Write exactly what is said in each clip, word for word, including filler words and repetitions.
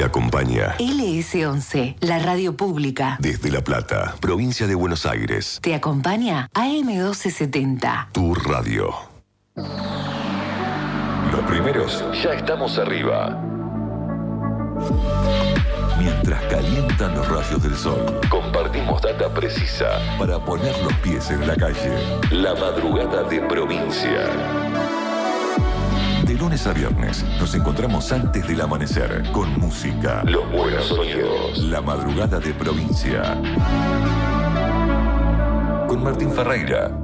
Te acompaña L S once, la radio pública. desde La Plata, provincia de Buenos Aires. Te acompaña A M doce setenta. Tu radio. Los primeros ya estamos arriba. Mientras calientan los rayos del sol, compartimos data precisa para poner los pies en la calle. La madrugada de provincia. De lunes a viernes nos encontramos antes del amanecer con música, los buenos sonidos. La madrugada de provincia. Con Martín Ferreira.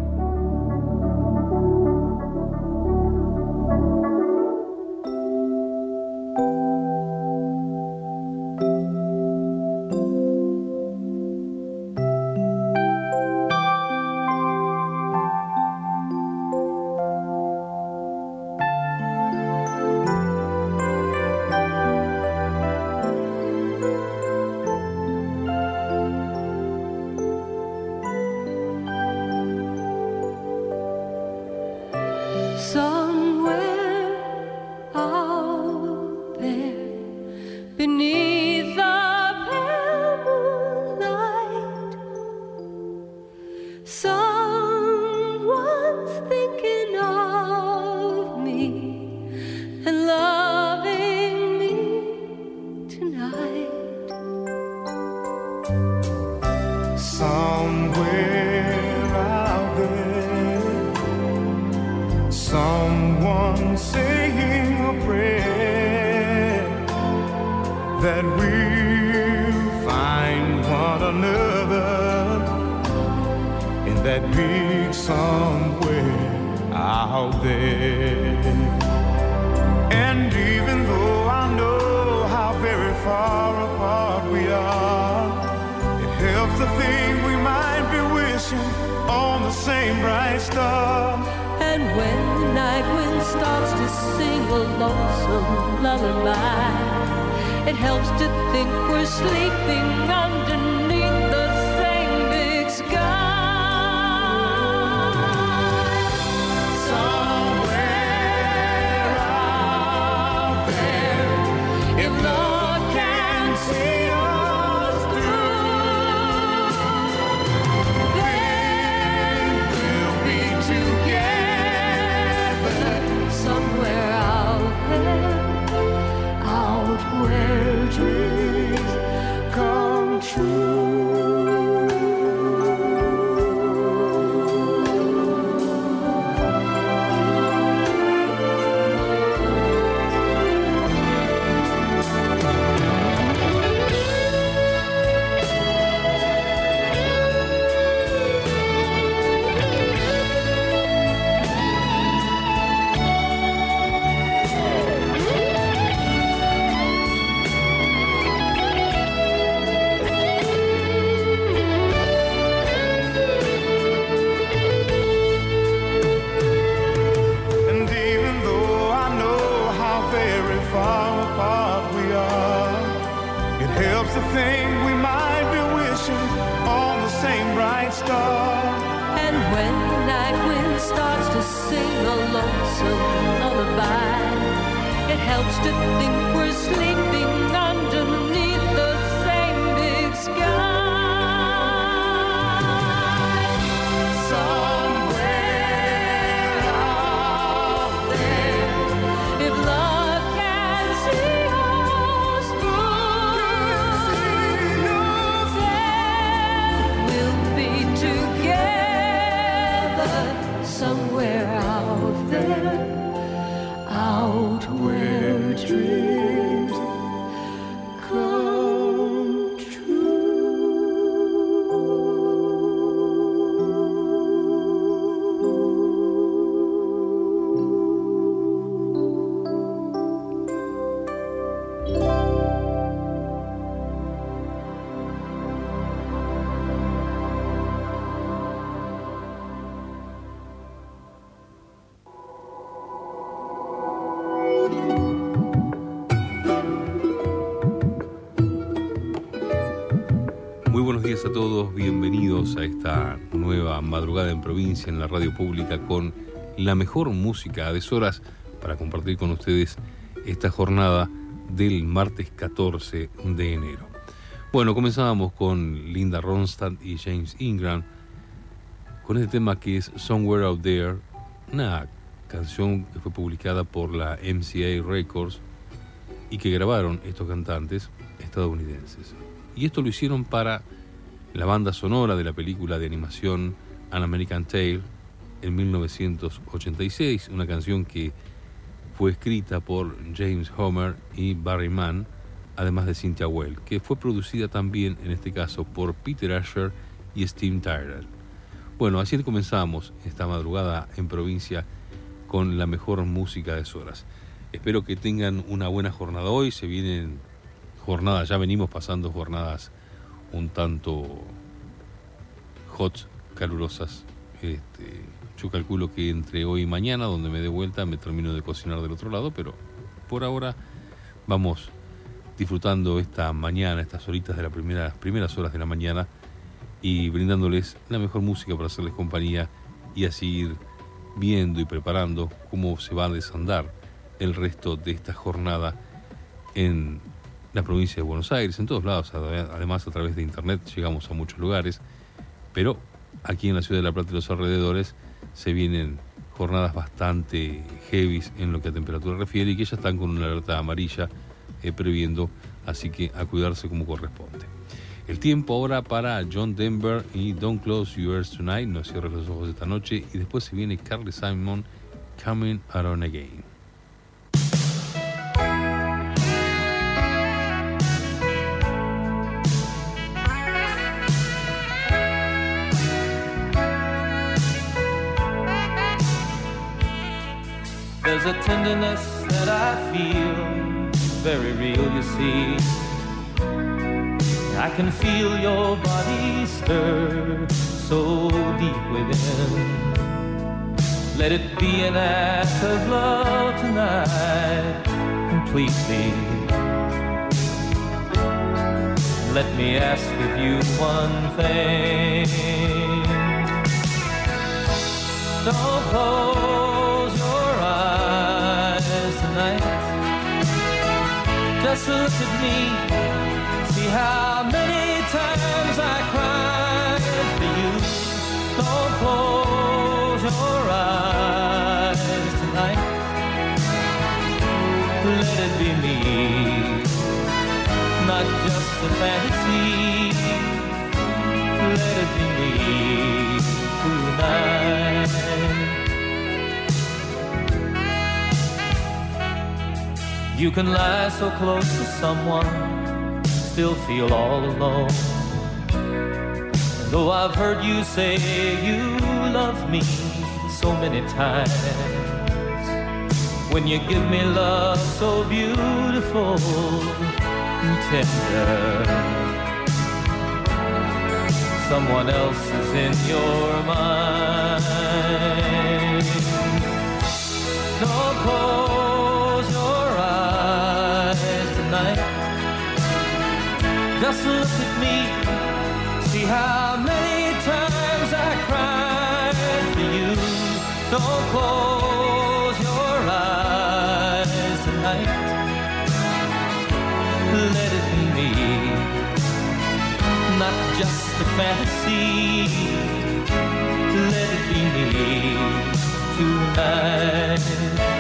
Muy buenos días a todos, bienvenidos a esta nueva madrugada en provincia en la radio pública con la mejor música a deshoras para compartir con ustedes esta jornada del martes catorce de enero. Bueno, comenzábamos con Linda Ronstadt y James Ingram con este tema que es Somewhere Out There, una canción que fue publicada por la M C A Records y que grabaron estos cantantes estadounidenses. Y esto lo hicieron para la banda sonora de la película de animación An American Tail en mil novecientos ochenta y seis, una canción que fue escrita por James Homer y Barry Mann, además de Cynthia Weil, que fue producida también, en este caso, por Peter Asher y Steve Tyrrell. Bueno, así comenzamos esta madrugada en provincia con la mejor música de Soras. Espero que tengan una buena jornada hoy. Se vienen jornadas, ya venimos pasando jornadas un tanto hot, calurosas. Este, yo calculo que entre hoy y mañana, donde me dé vuelta, me termino de cocinar del otro lado, pero por ahora vamos disfrutando esta mañana, estas horitas de las primeras, primeras horas de la mañana y brindándoles la mejor música para hacerles compañía y así ir viendo y preparando cómo se va a desandar el resto de esta jornada en la provincia de Buenos Aires, en todos lados. Además, a través de internet llegamos a muchos lugares, pero aquí en la ciudad de La Plata y los alrededores se vienen jornadas bastante heavies en lo que a temperatura refiere y que ya están con una alerta amarilla eh, previendo, así que a cuidarse como corresponde. El tiempo ahora para John Denver y Don't Close Your Ears Tonight, no cierres los ojos esta noche, y después se viene Carly Simon, Coming Around Again. There's a tenderness that I feel, very real, you see. I can feel your body stir so deep within. Let it be an act of love tonight, completely. Let me ask of you one thing. Don't close your eyes tonight. Just look at me. See how many times I cried for you. Don't close your eyes tonight. Let it be me, not just a fantasy. Let it be me tonight. You can lie so close to someone, still feel all alone. And though I've heard you say you love me so many times, when you give me love so beautiful and tender, someone else is in your mind. Don't close your eyes tonight. Just look at me, see how many times I cried for you. Don't close your eyes tonight. Let it be me, not just a fantasy. Let it be me tonight.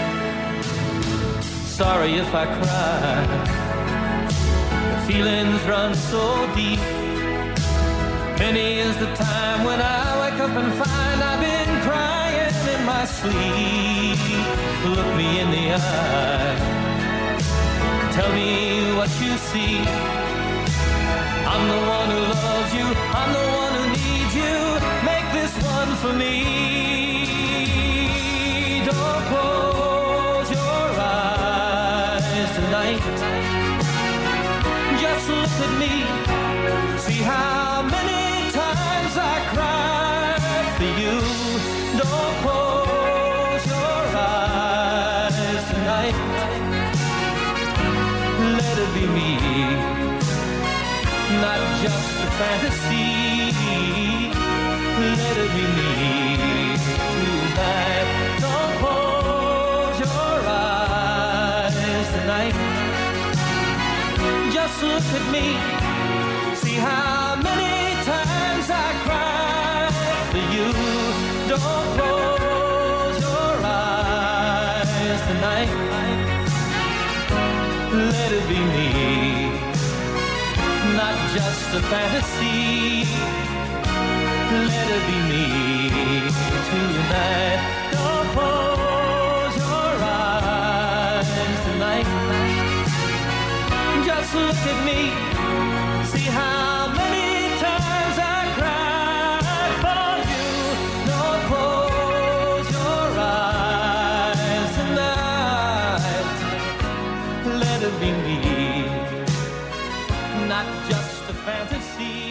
Sorry if I cry. Feelings run so deep. Many is the time when I wake up and find I've been crying in my sleep. Look me in the eye, tell me what you see. I'm the one who loves you, I'm the one who needs you. Make this one for me. Don't close your eyes tonight. Just look at me, see how many times I cried for you. Don't close your eyes tonight. Let it be me, not just a fantasy. Let it be me tonight. Don't close your eyes tonight. Don't close your eyes tonight. Let it be me, not just a fantasy. Let it be me tonight. Don't close your eyes tonight. Just look at me, see how many times I cried for you. Don't close your eyes tonight. Let it be me, not just a fantasy.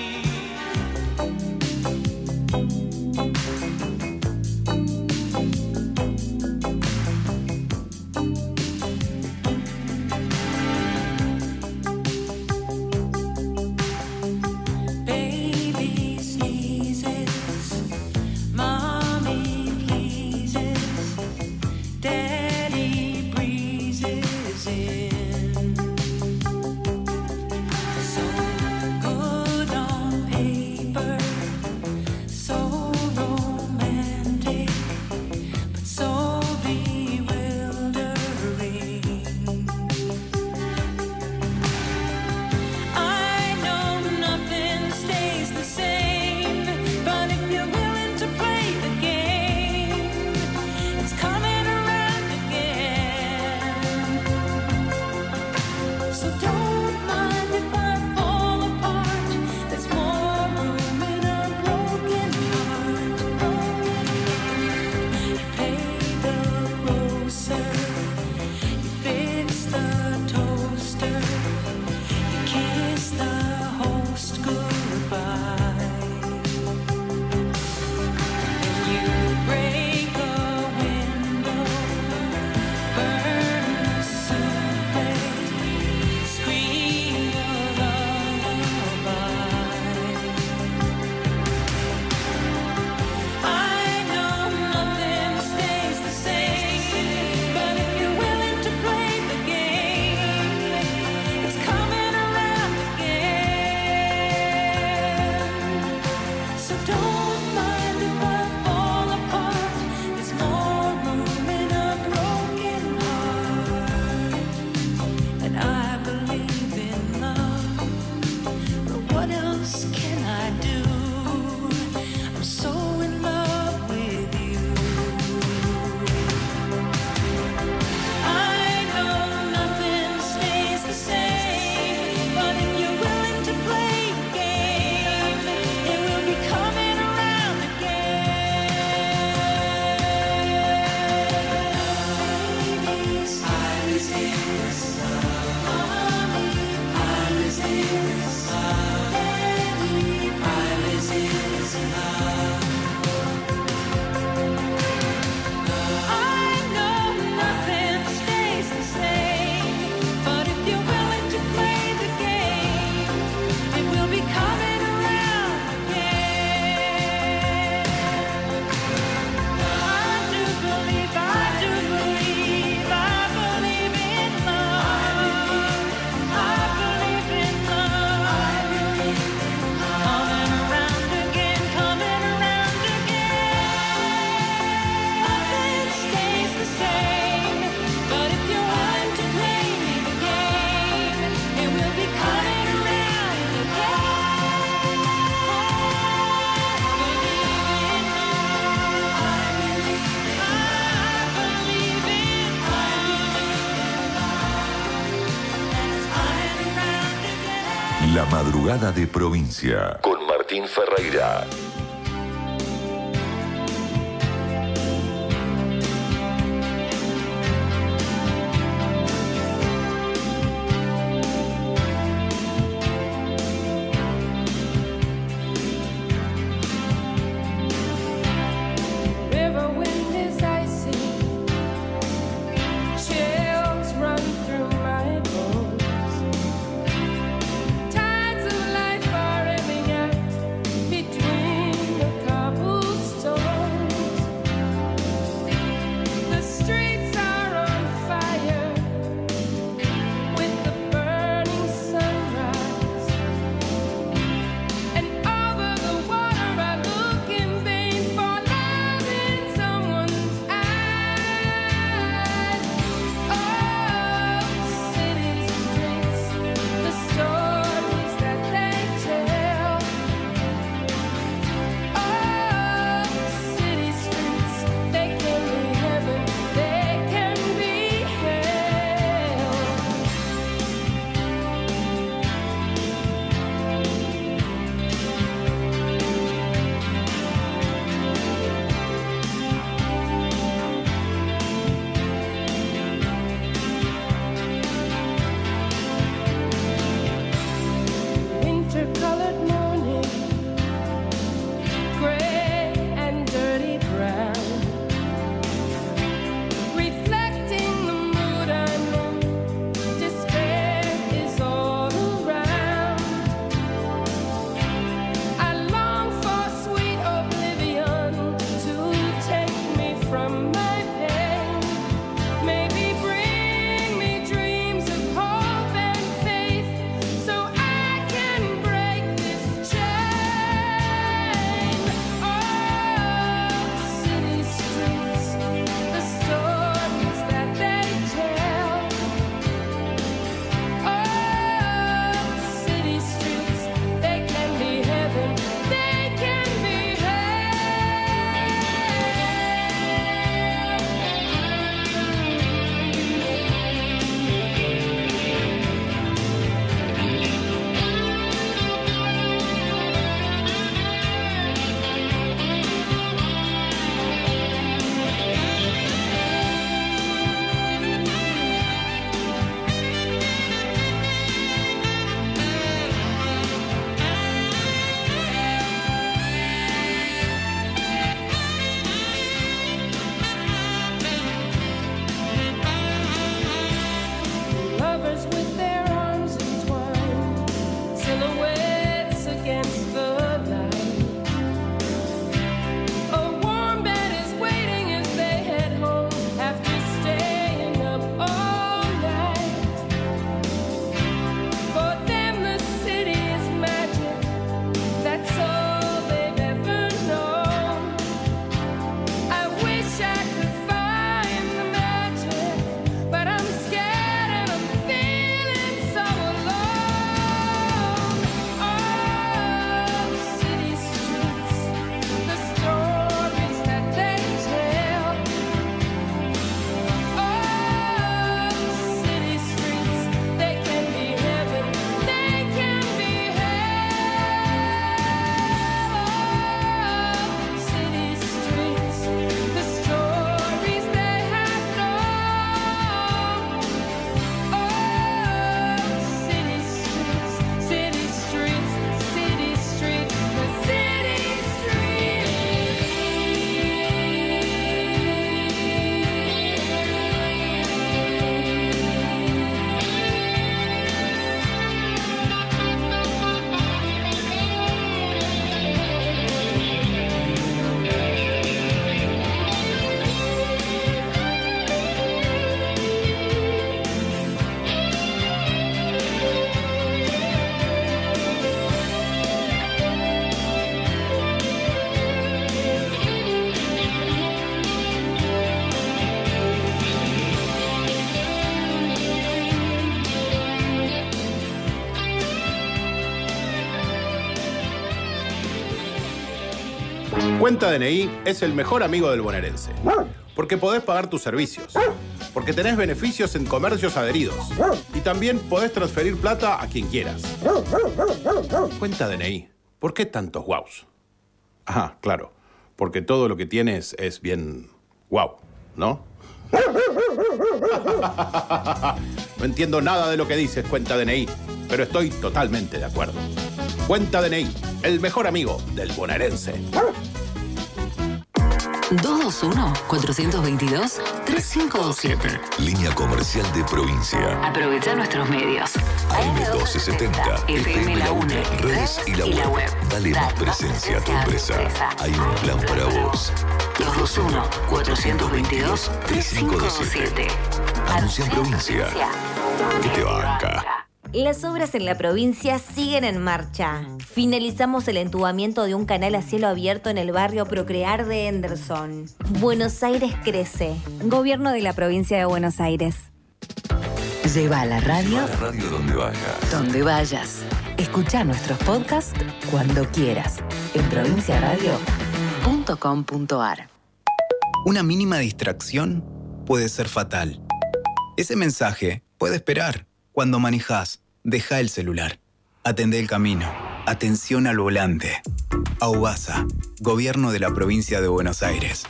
La madrugada de provincia con Martín Ferreira. Tides of life are ebbing out between Cuenta D N I es el mejor amigo del bonaerense, porque podés pagar tus servicios, porque tenés beneficios en comercios adheridos y también podés transferir plata a quien quieras. Cuenta D N I, ¿por qué tantos guaus? Ah, claro, porque todo lo que tienes es bien guau, ¿no? No entiendo nada de lo que dices, Cuenta D N I, pero estoy totalmente de acuerdo. Cuenta D N I, el mejor amigo del bonaerense. dos dos uno, cuatro dos dos, tres cinco dos siete. Línea comercial de provincia. Aprovecha nuestros medios. A M doce setenta, F M La UNE, redes y la web. Dale más presencia a tu empresa. Hay un plan para vos. dos dos uno, cuatro dos dos, tres cinco dos siete. Anuncia en provincia. Que te banca. Las obras en la provincia siguen en marcha. Finalizamos el entubamiento de un canal a cielo abierto en el barrio Procrear de Henderson. Buenos Aires crece. Gobierno de la provincia de Buenos Aires. Lleva la radio, Lleva la radio donde vayas. donde vayas. Escucha nuestros podcasts cuando quieras. En provincia radio punto com punto ar. Una mínima distracción puede ser fatal. Ese mensaje puede esperar. Cuando manejás, deja el celular. Atendé el camino. Atención al volante. AUBASA, Gobierno de la Provincia de Buenos Aires.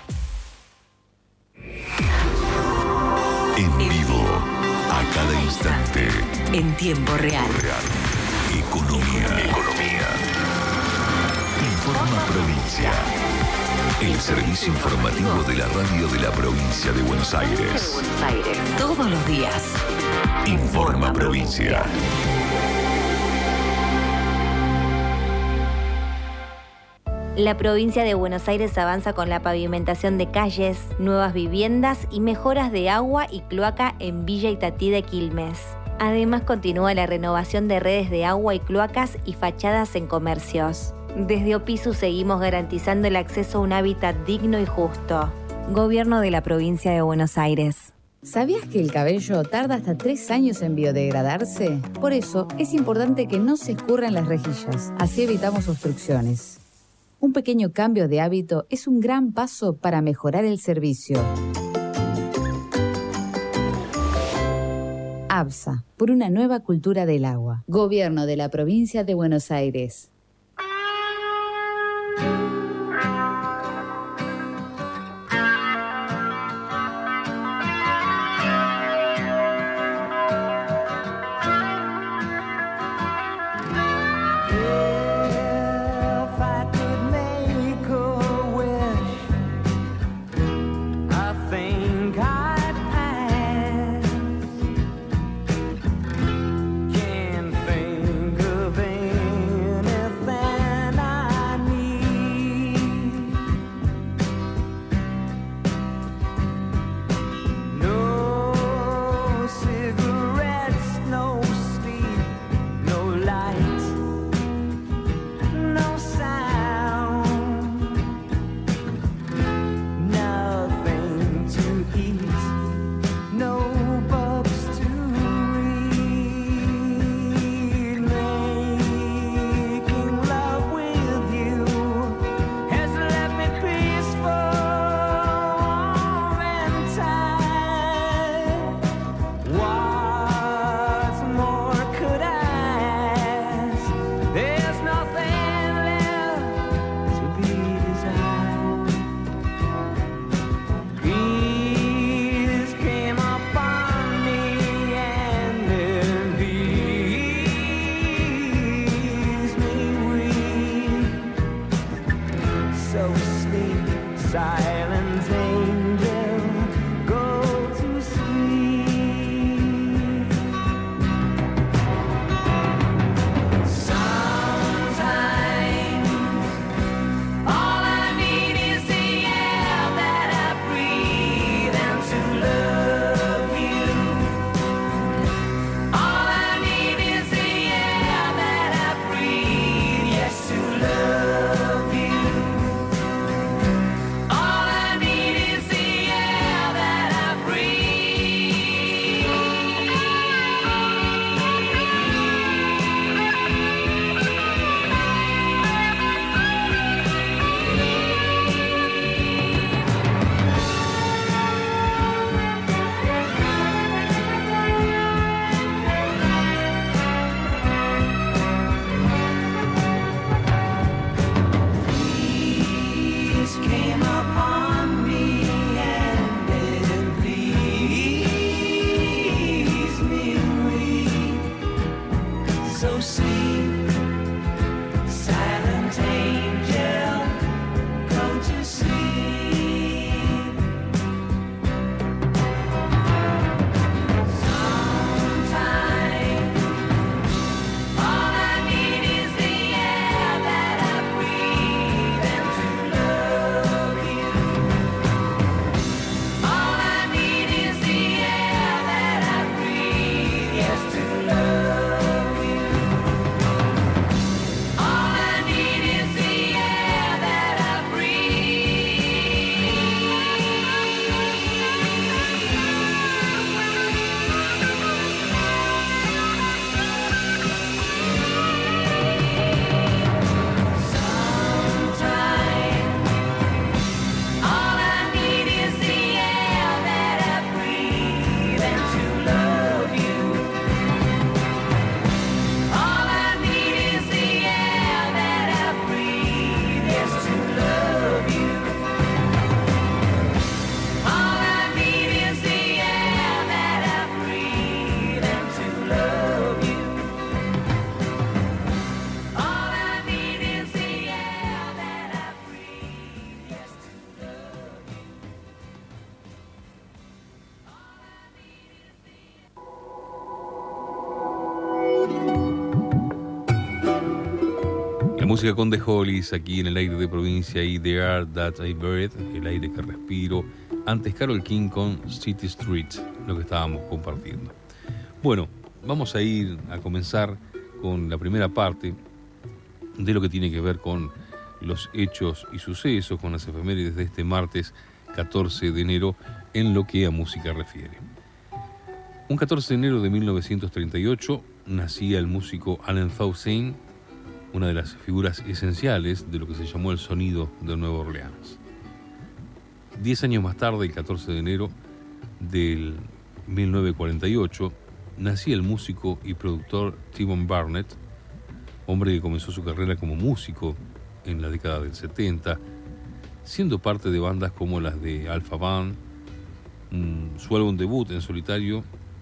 En vivo, a cada instante. En tiempo real. Real. Economía. Economía. Informa Provincia. El servicio informativo de la radio de la provincia de Buenos Aires. Buenos Aires. Todos los días. Informa Provincia. La provincia de Buenos Aires avanza con la pavimentación de calles, nuevas viviendas y mejoras de agua y cloaca en Villa Itatí de Quilmes. Además, continúa la renovación de redes de agua y cloacas y fachadas en comercios. Desde Opisu seguimos garantizando el acceso a un hábitat digno y justo. Gobierno de la provincia de Buenos Aires. ¿Sabías que el cabello tarda hasta tres años en biodegradarse? Por eso es importante que no se escurran las rejillas, así evitamos obstrucciones. Un pequeño cambio de hábito es un gran paso para mejorar el servicio. ABSA, por una nueva cultura del agua. Gobierno de la provincia de Buenos Aires. Música con The Hollies aquí en el aire de provincia y The Air That I Breathe, el aire que respiro. Antes Carole King con City Street, lo que estábamos compartiendo. Bueno, vamos a ir a comenzar con la primera parte de lo que tiene que ver con los hechos y sucesos, con las efemérides de este martes catorce de enero en lo que a música refiere. Un catorce de enero de mil novecientos treinta y ocho nacía el músico Allen Toussaint, una de las figuras esenciales de lo que se llamó el sonido de Nueva Orleans. Diez años más tarde, el catorce de enero del mil novecientos cuarenta y ocho, nacía el músico y productor T-Bone Burnett, hombre que comenzó su carrera como músico en la década del setenta, siendo parte de bandas como las de Alpha Band. Mm, su álbum debut en solitario,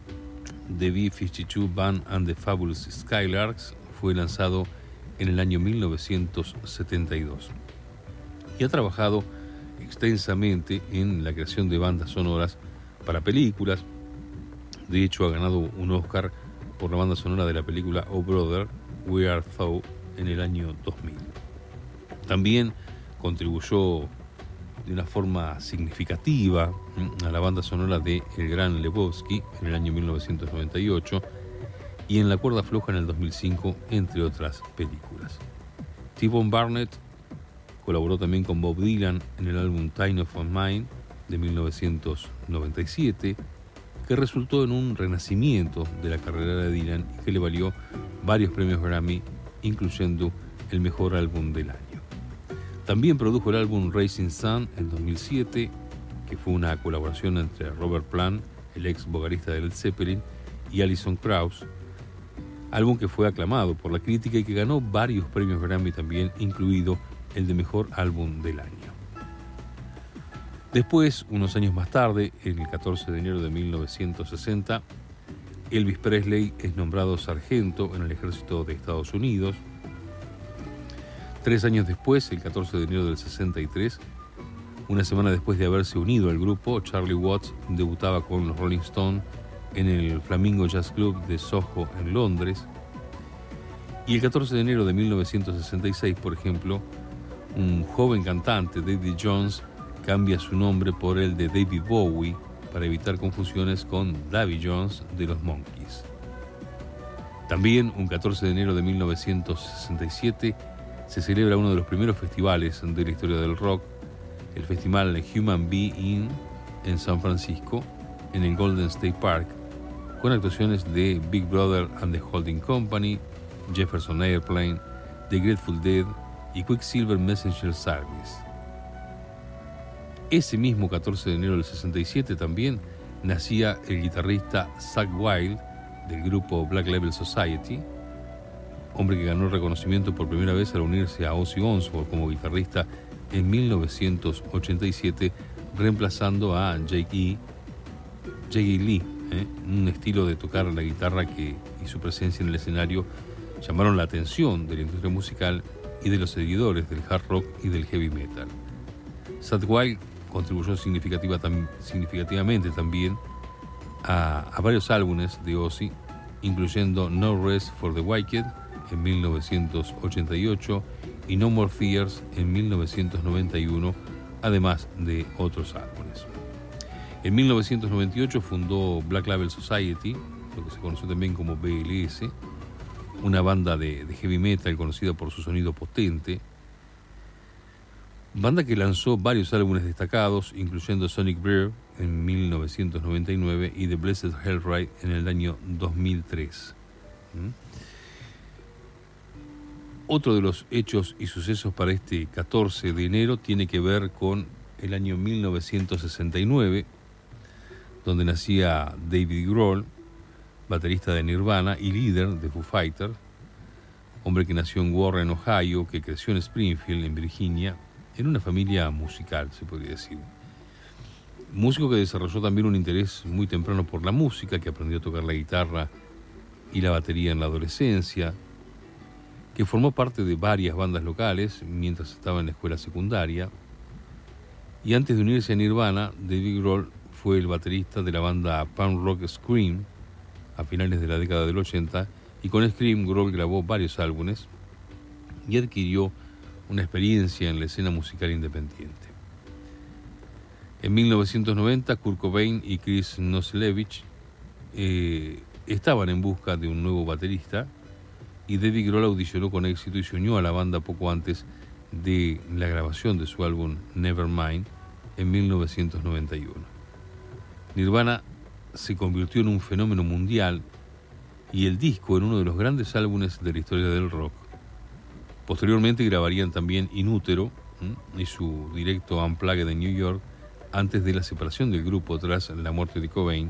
The B cincuenta y dos Band and the Fabulous Skylarks, fue lanzado en el año mil novecientos setenta y dos. Y ha trabajado extensamente en la creación de bandas sonoras para películas. De hecho, ha ganado un Oscar por la banda sonora de la película Oh Brother, We Are Thou en el año dos mil. También contribuyó de una forma significativa a la banda sonora de El Gran Lebowski en el año mil novecientos noventa y ocho y en La Cuerda Floja en el dos mil cinco, entre otras películas. T-Bone Burnett colaboró también con Bob Dylan en el álbum Time of Mine de mil novecientos noventa y siete, que resultó en un renacimiento de la carrera de Dylan y que le valió varios premios Grammy, incluyendo el mejor álbum del año. También produjo el álbum Rising Sun en dos mil siete, que fue una colaboración entre Robert Plant, el ex vocalista de Led Zeppelin, y Alison Krauss, álbum que fue aclamado por la crítica y que ganó varios premios Grammy también, incluido el de mejor álbum del año. Después, unos años más tarde, el catorce de enero de mil novecientos sesenta, Elvis Presley es nombrado sargento en el ejército de Estados Unidos. Tres años después, el catorce de enero del sesenta y tres, una semana después de haberse unido al grupo, Charlie Watts debutaba con los Rolling Stones en el Flamingo Jazz Club de Soho en Londres. Y el catorce de enero de mil novecientos sesenta y seis, por ejemplo, un joven cantante, David Jones, cambia su nombre por el de David Bowie para evitar confusiones con Davy Jones de los Monkees. También, un catorce de enero de mil novecientos sesenta y siete, se celebra uno de los primeros festivales de la historia del rock, el festival Human Be-In en San Francisco, en el Golden State Park, con actuaciones de Big Brother and the Holding Company, Jefferson Airplane, The Grateful Dead y Quicksilver Messenger Service. Ese mismo catorce de enero del sesenta y siete también nacía el guitarrista Zakk Wylde del grupo Black Label Society, hombre que ganó reconocimiento por primera vez al unirse a Ozzy Osbourne como guitarrista en mil novecientos ochenta y siete, reemplazando a Jake E. Jake Lee, ¿eh? un estilo de tocar la guitarra que y su presencia en el escenario llamaron la atención de la industria musical y de los seguidores del hard rock y del heavy metal. Zakk Wylde contribuyó significativa, tam, significativamente también a, a varios álbumes de Ozzy, incluyendo No Rest for the Wicked en mil novecientos ochenta y ocho y No More Fears en mil novecientos noventa y uno, además de otros álbumes. En mil novecientos noventa y ocho fundó Black Label Society, lo que se conoció también como B L S, una banda de, de heavy metal conocida por su sonido potente, banda que lanzó varios álbumes destacados, incluyendo Sonic Breath en mil novecientos noventa y nueve y The Blessed Hellride en el año dos mil tres. ¿Mm? Otro de los hechos y sucesos para este catorce de enero tiene que ver con el año mil novecientos sesenta y nueve, donde nacía David Grohl, baterista de Nirvana y líder de Foo Fighters, hombre que nació en Warren, Ohio, que creció en Springfield, en Virginia, en una familia musical, se podría decir. Músico que desarrolló también un interés muy temprano por la música, que aprendió a tocar la guitarra y la batería en la adolescencia, que formó parte de varias bandas locales mientras estaba en la escuela secundaria, y antes de unirse a Nirvana, David Grohl fue el baterista de la banda punk rock Scream a finales de la década del ochenta, y con Scream Grohl grabó varios álbumes, y adquirió una experiencia en la escena musical independiente. En mil novecientos noventa, Kurt Cobain y Chris Novoselic eh, estaban en busca de un nuevo baterista y Dave Grohl audicionó con éxito y se unió a la banda poco antes de la grabación de su álbum Nevermind en mil novecientos noventa y uno. Nirvana se convirtió en un fenómeno mundial y el disco en uno de los grandes álbumes de la historia del rock. Posteriormente grabarían también In Utero ¿m? y su directo Unplugged de New York antes de la separación del grupo tras la muerte de Cobain.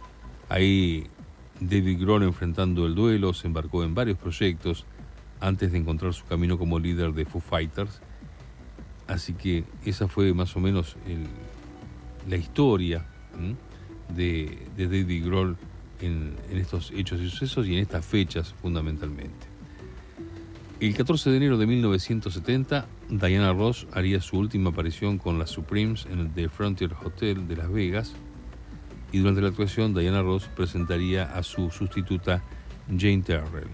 Ahí David Grohl, enfrentando el duelo, se embarcó en varios proyectos antes de encontrar su camino como líder de Foo Fighters. Así que esa fue más o menos el, la historia ¿m? de, de David Grohl en, en estos hechos y sucesos y en estas fechas fundamentalmente. El catorce de enero de mil novecientos setenta, Diana Ross haría su última aparición con las Supremes en el The Frontier Hotel de Las Vegas, y durante la actuación Diana Ross presentaría a su sustituta Jane Terrell.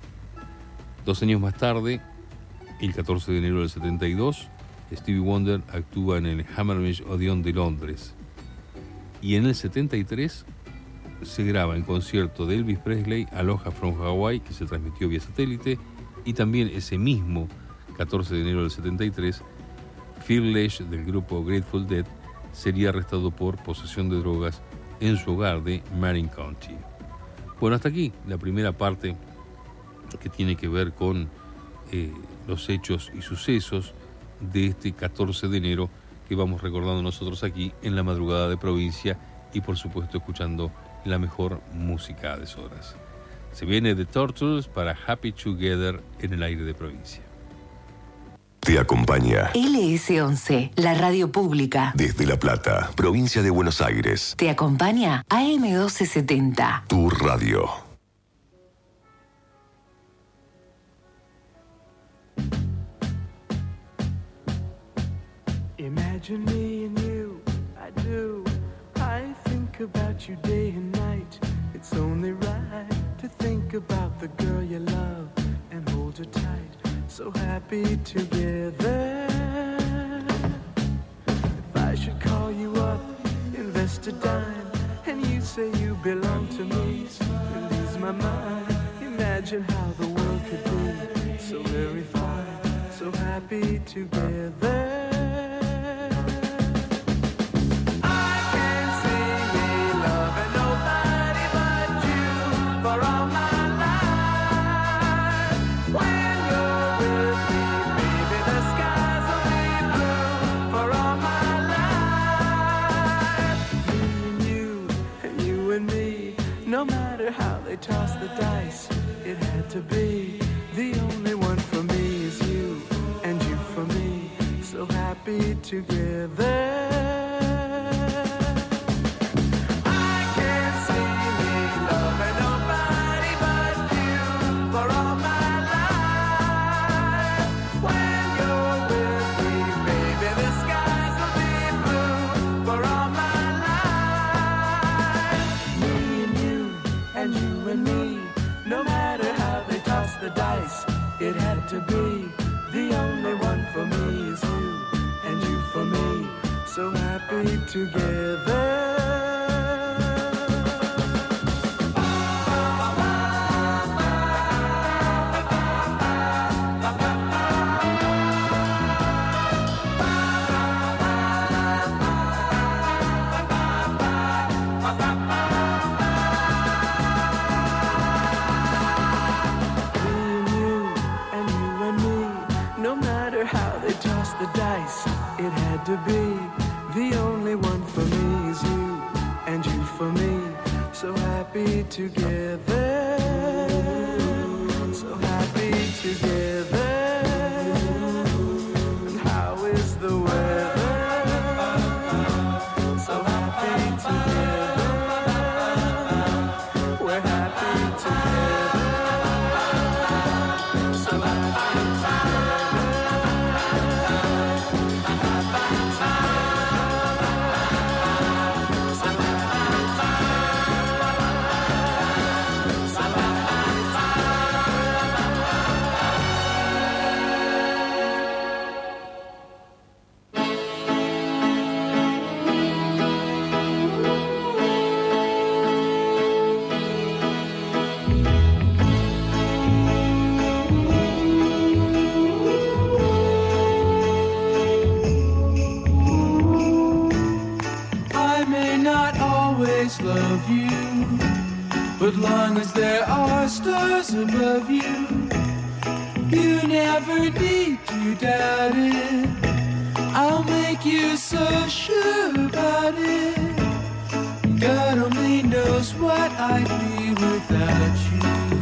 Dos años más tarde, el catorce de enero del setenta y dos, Stevie Wonder actúa en el Hammersmith Odeon de Londres, y en el setenta y tres se graba en concierto de Elvis Presley Aloha from Hawaii, que se transmitió vía satélite, y también ese mismo catorce de enero del setenta y tres, Phil Lesh del grupo Grateful Dead sería arrestado por posesión de drogas en su hogar de Marin County. Bueno, hasta aquí la primera parte que tiene que ver con eh, los hechos y sucesos de este catorce de enero que vamos recordando nosotros aquí en la madrugada de provincia y por supuesto escuchando la mejor música a deshoras. Se viene The Turtles para Happy Together en el aire de provincia. Te acompaña L S once, la radio pública. desde La Plata, provincia de Buenos Aires. Te acompaña A M doce setenta. Tu radio. Imagine me and you, I do. I think about you day and night. It's only right to think about the girl you love and hold her tight. So happy together. If I should call you up, invest a dime, and you say you belong to me, release my mind. Imagine how the world could be so very fine, so happy together. No matter how they toss the dice, it had to be. The only one for me is you, and you for me, so happy together. It had to be. The only one for me is you, and you for me, so happy together. The dice, it had to be. The only one for me is you, and you for me, so happy together, so happy together. And how is the weather? So happy together, we're happy together, so happy together. I may not always love you, but long as there are stars above you, you never need to doubt it. I'll make you so sure about it. God only knows what I'd be without you.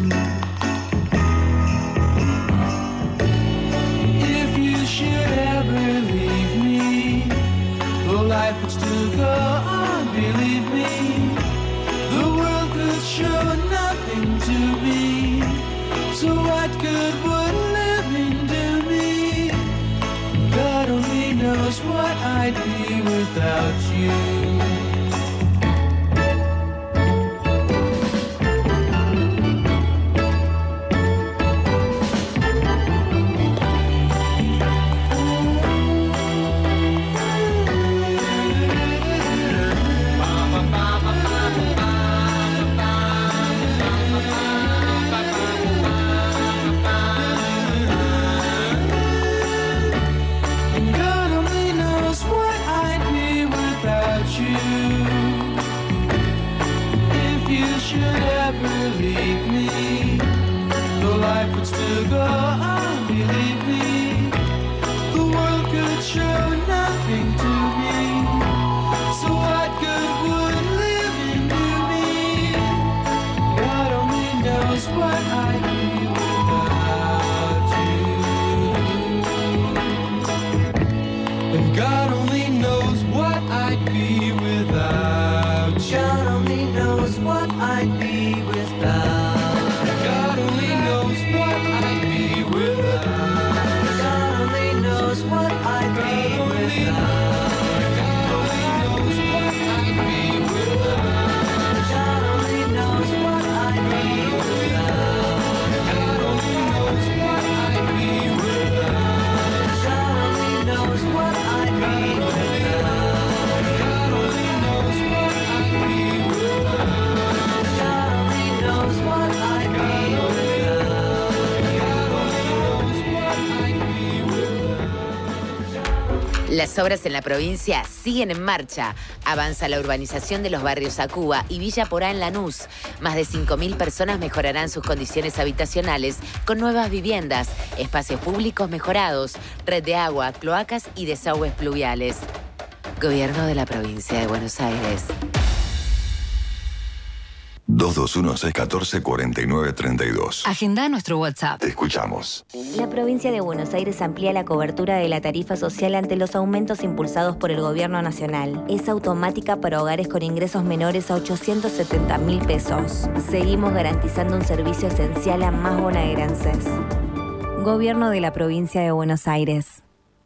If you should ever leave me, well, life would still go on, believe me. The world could show nothing to me, so what good would living do me? God only knows what I'd be without you. Las obras en la provincia siguen en marcha. Avanza la urbanización de los barrios Acuba y Villa Porá en Lanús. Más de cinco mil personas mejorarán sus condiciones habitacionales con nuevas viviendas, espacios públicos mejorados, red de agua, cloacas y desagües pluviales. Gobierno de la provincia de Buenos Aires. dos dos uno, seis uno cuatro, cuatro nueve tres dos. Agenda nuestro WhatsApp. Te escuchamos. La provincia de Buenos Aires amplía la cobertura de la tarifa social ante los aumentos impulsados por el gobierno nacional. Es automática para hogares con ingresos menores a ochocientos setenta mil pesos. Seguimos garantizando un servicio esencial a más bonaerenses. Gobierno de la provincia de Buenos Aires.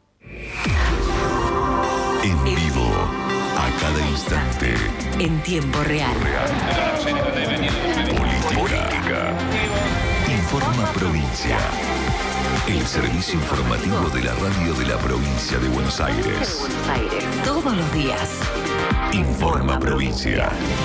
En vivo, a cada instante. En tiempo real. Política. Informa Provincia. El servicio informativo de la radio de la provincia de Buenos Aires. Todos los días. Informa Provincia.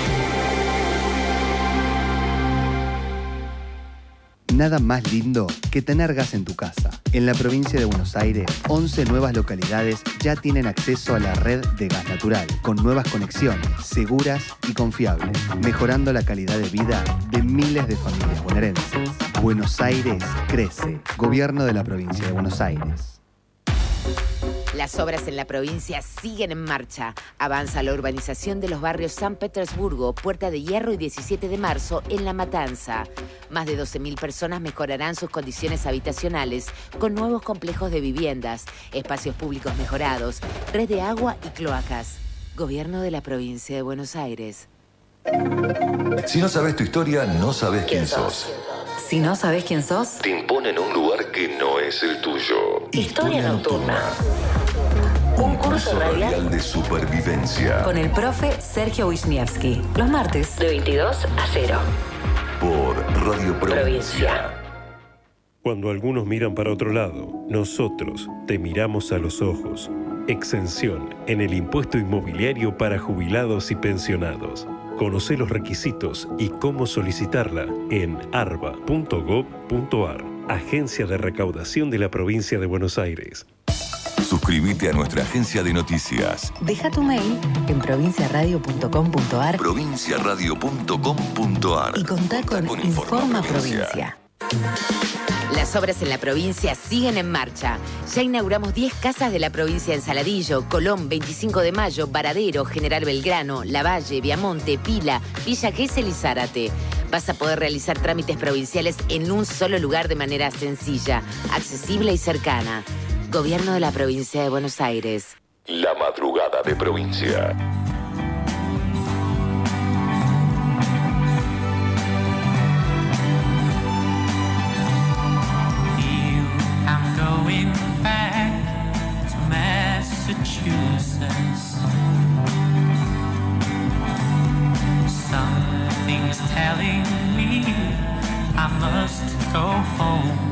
Nada más lindo que tener gas en tu casa. En la provincia de Buenos Aires, once nuevas localidades ya tienen acceso a la red de gas natural, con nuevas conexiones, seguras y confiables, mejorando la calidad de vida de miles de familias bonaerenses. Buenos Aires crece. Gobierno de la provincia de Buenos Aires. Las obras en la provincia siguen en marcha. Avanza la urbanización de los barrios San Petersburgo, Puerta de Hierro y diecisiete de marzo en La Matanza. Más de doce mil personas mejorarán sus condiciones habitacionales con nuevos complejos de viviendas, espacios públicos mejorados, red de agua y cloacas. Gobierno de la provincia de Buenos Aires. Si no sabes tu historia, no sabes quién sos. Si no sabes quién sos, Te imponen un lugar que no es el tuyo. Historia nocturna. Un curso radial de supervivencia. con el profe Sergio Wisniewski. Los martes de veintidós a cero. Por Radio Provincia. Cuando algunos miran para otro lado, nosotros te miramos a los ojos. Exención en el impuesto inmobiliario para jubilados y pensionados. Conoce los requisitos y cómo solicitarla en arba punto gob punto ar. Agencia de Recaudación de la Provincia de Buenos Aires. Suscríbete a nuestra agencia de noticias. Deja tu mail en provincia radio punto com punto ar provincia radio punto com punto ar y contá con, con Informa Provincia. Las obras en la provincia siguen en marcha. Ya inauguramos diez casas de la provincia en Saladillo, Colón, veinticinco de mayo, Varadero, General Belgrano, Lavalle, Viamonte, Pila, Villa Gesell y Zárate. Vas a poder realizar trámites provinciales en un solo lugar de manera sencilla, accesible y cercana. Gobierno de la Provincia de Buenos Aires. La madrugada de provincia. I'm going back to Massachusetts. Something's telling me I must go home.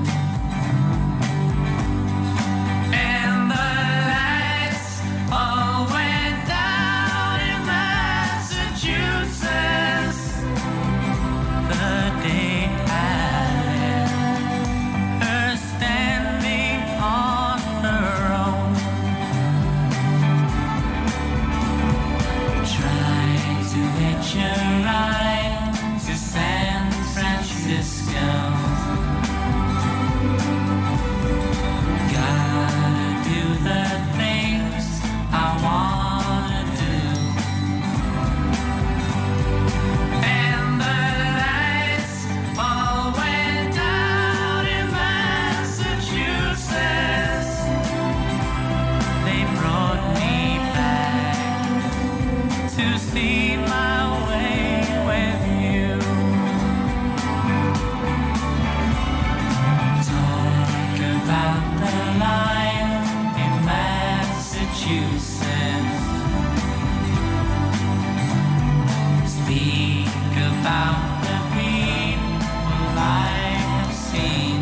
And the lights all went down in Massachusetts the day I left her standing on her own. Try to hitch a ride to San Francisco. Gotta do the things I wanna do. And the lights all went down in Massachusetts. They brought me back to see my way with you. Talk about the life in Massachusetts. Speak about the people I have seen.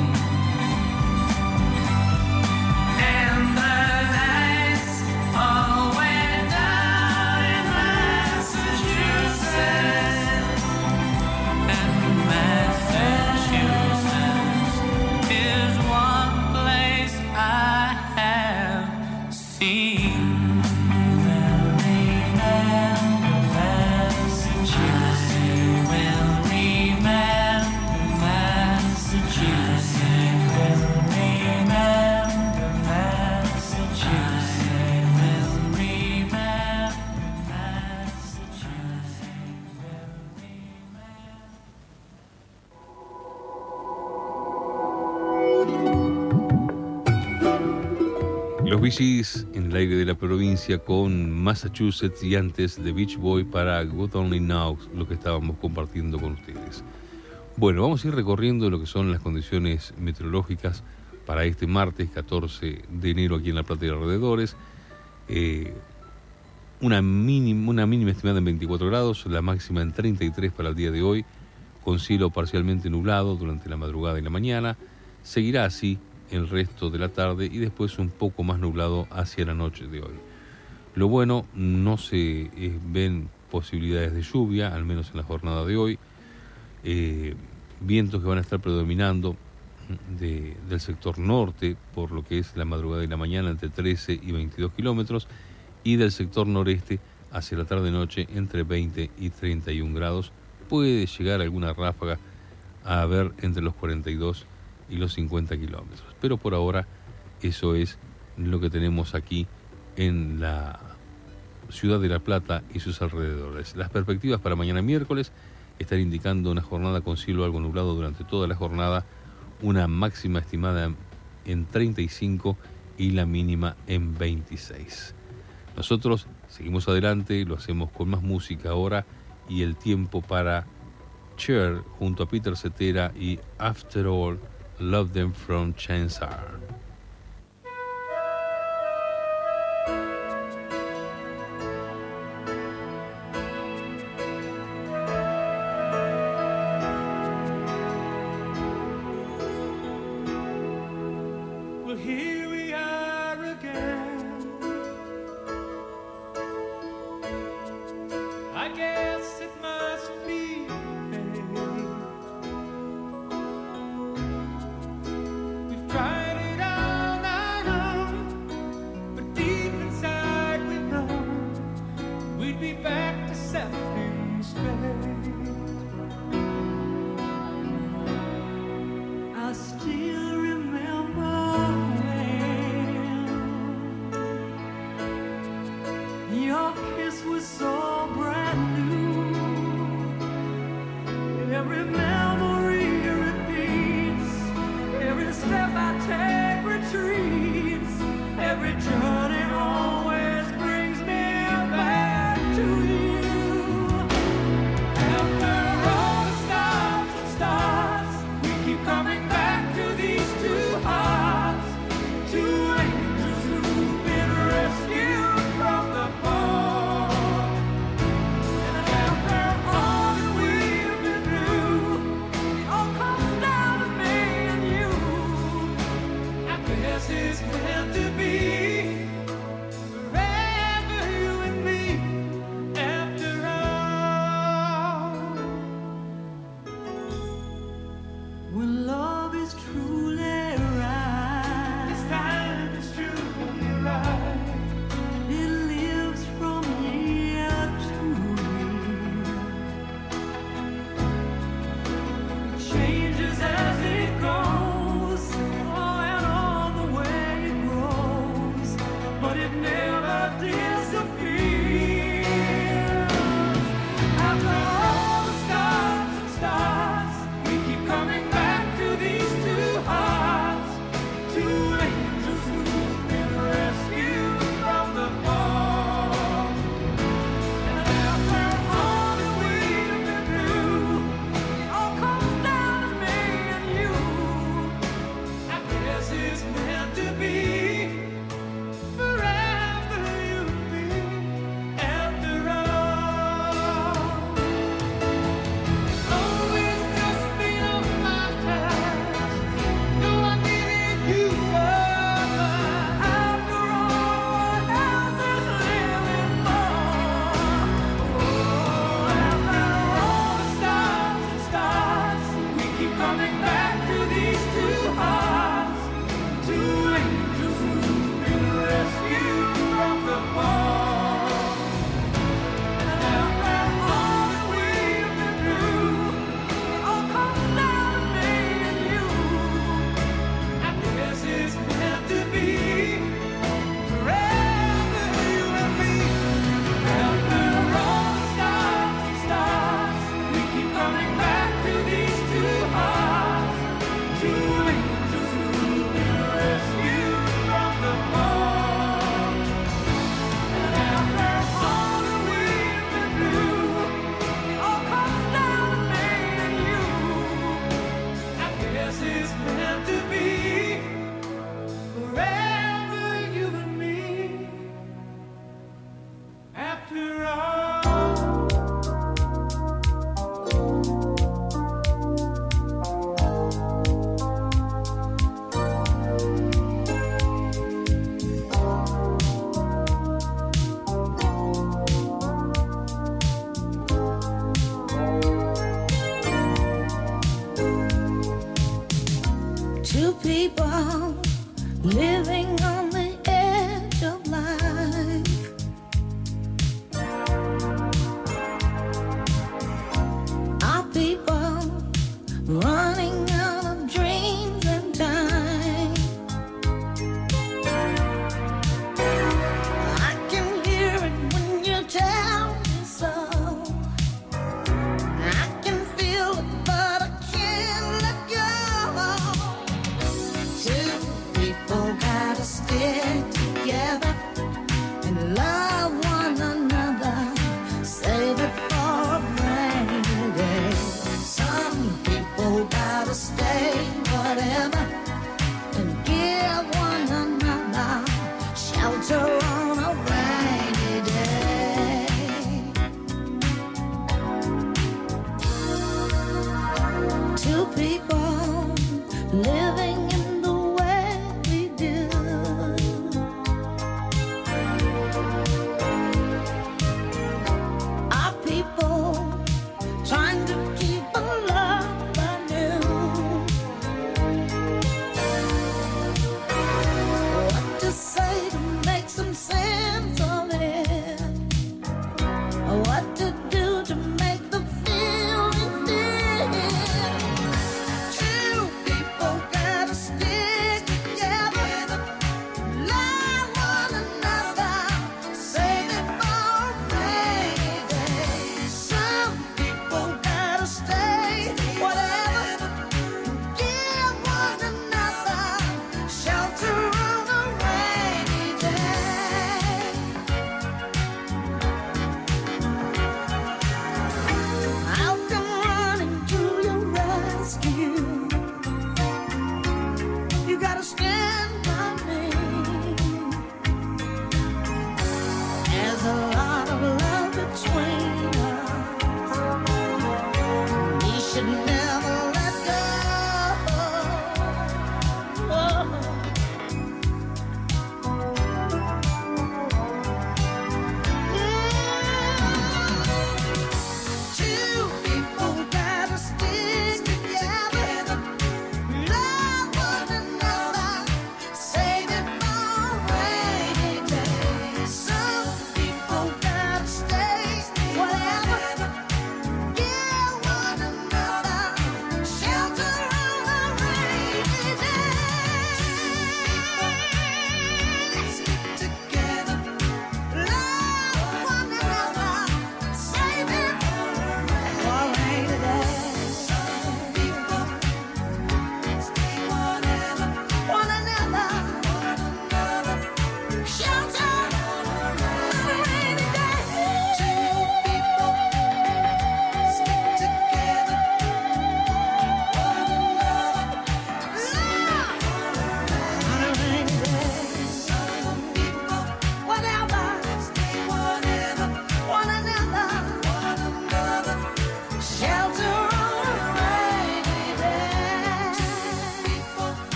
And the lights all went down in Massachusetts. And Massachusetts is one place I have seen. Will remember Massachusetts. I will remember Massachusetts. Will remember Massachusetts. Will remember Massachusetts. Los Bee Gees en el aire de la provincia con Massachusetts y antes The Beach Boy para God Only Knows, lo que estábamos compartiendo con ustedes. Bueno, vamos a ir recorriendo lo que son las condiciones meteorológicas para este martes catorce de enero aquí en La Plata y alrededores. Eh, una, mínima, una mínima estimada en veinticuatro grados, la máxima en treinta y tres para el día de hoy, con cielo parcialmente nublado durante la madrugada y la mañana. Seguirá así el resto de la tarde y después un poco más nublado hacia la noche de hoy. Lo bueno, no se eh, ven posibilidades de lluvia, al menos en la jornada de hoy. Eh, vientos que van a estar predominando de, del sector norte, por lo que es la madrugada y la mañana, entre trece y veintidós kilómetros, y del sector noreste hacia la tarde-noche entre veinte y treinta y un grados. Puede llegar alguna ráfaga a haber entre los cuarenta y dos y los cincuenta kilómetros. Pero por ahora eso es lo que tenemos aquí en la ciudad de La Plata y sus alrededores. Las perspectivas para mañana miércoles están indicando una jornada con cielo algo nublado durante toda la jornada, una máxima estimada en treinta y cinco y la mínima en veintiséis. Nosotros seguimos adelante, lo hacemos con más música ahora y el tiempo para Cher junto a Peter Cetera y After All, Love Them From Chance Are. Well, here we are again. I guess it must be fate. We've tried it on our own. accepting space. I still remember when your kiss was so brand new. Every memory repeats, every step I take retreats, every journey always brings me back to you. After all the stops and starts, we keep coming back to these two hearts, two angels who've been rescued from the fall. And after all that we've been through, it all comes down to me and you. I guess it's meant to be. Forever you and me, after all. When love is truly right, this time is truly right. It lives from year to year. It changes as it goes, oh, and all the way it grows, but it never disappears. After all the stops and starts, we keep coming back to these two hearts, two angels who've been rescued from the fall. And after all that we've been through, it all comes down to me and you. I guess it's meant to be. Forever you and me, after all. Always just been on my task. No, I needed you forever. After all, what else is living for? Oh, after all the stops and starts, we keep coming back to these two hearts, two angels who've been rescued from the fall. And after all that we've been through, it all comes down to me and you. I guess it's meant to be. Forever you and me. After all the stops and starts, we keep coming back to these two hearts, two angels who've been rescued from the fall. And after all that we've been through, it all comes down to me and you. I guess it's meant to be. Forever you and me, after all. Two people living on the edge of life. Our people running out of dreams and time. I can hear it when you tell me so. I can feel it, but I can't let go. Two people gotta stick together and love one another. Save it for a rainy day. Some people gotta stay whatever and give one another shelter on a rainy day. Two people living in the way we do. Our people trying to keep a love anew. What to say to make some sense of it? What to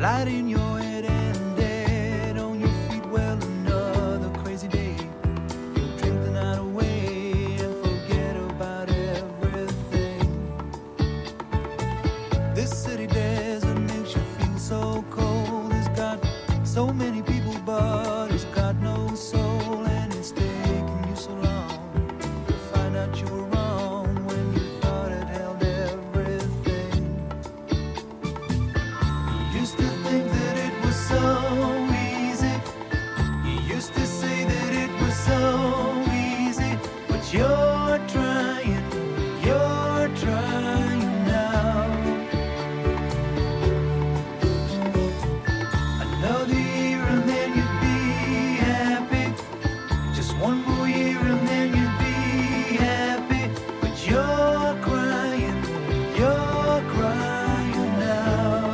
light in your head and dead on your feet. Well, another crazy day. You'll drink the night away and forget about everything. This city desert makes you feel so cold. It's got so many people, but it's got no soul, and it's taken you so long to find out you were wrong when you thought it held everything. You used to think that it was so easy. You used to say that it was so easy, but you're trying, you're trying now. Another year and then you'd be happy. Just one more year and then you'd be happy. But you're crying, you're crying now.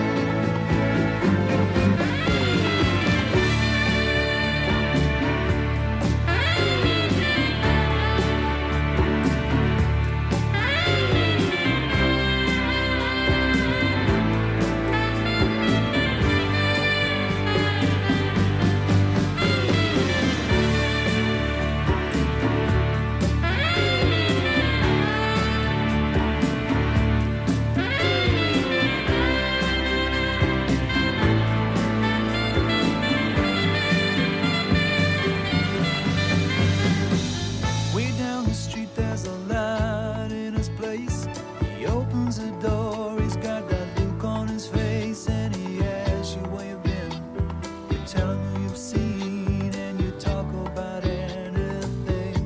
Way down the street there's a light in his place. He opens the door, he's got that look on his face, and he asks you where you've been. You tell him who you've seen, and you talk about anything.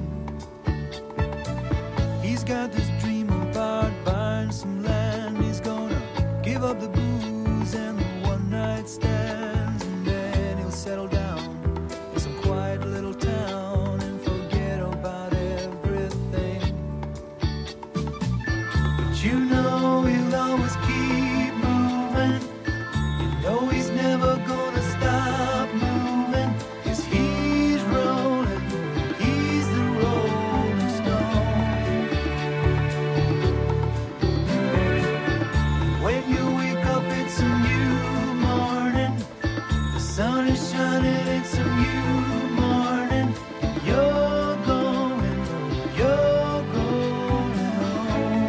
He's got this dream about buying some land. He's gonna give up the booze and the one night stands, and then he'll settle down in some quiet little town and forget about everything. But you know he'll always keep moving. You know he's never gonna stop moving. 'Cause he's rolling, he's the rolling stone. When you wake up it's a new morning. The sun is shining, it's a new morning. You're going, you're going home.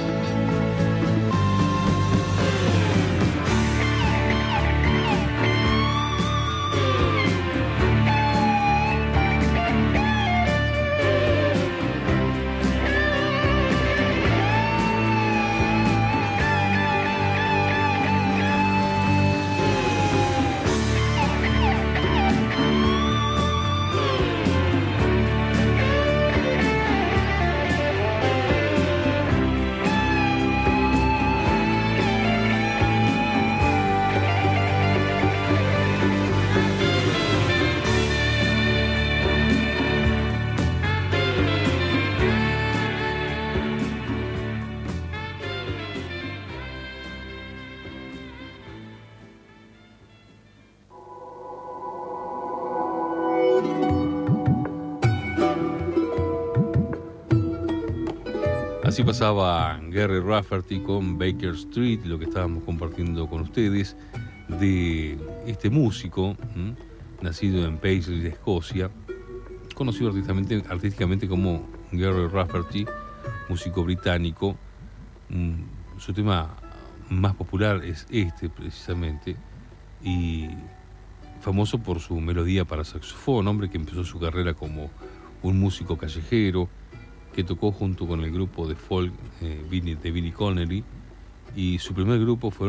Así pasaba Gary Rafferty con Baker Street, lo que estábamos compartiendo con ustedes de este músico, ¿m? nacido en Paisley, Escocia, conocido artísticamente, artísticamente como Gary Rafferty, músico británico. Mm, Su tema más popular es este precisamente, y famoso por su melodía para saxofón, hombre que empezó su carrera como un músico callejero, que tocó junto con el grupo de folk eh, Billy- de Billy Connolly, y su primer grupo fue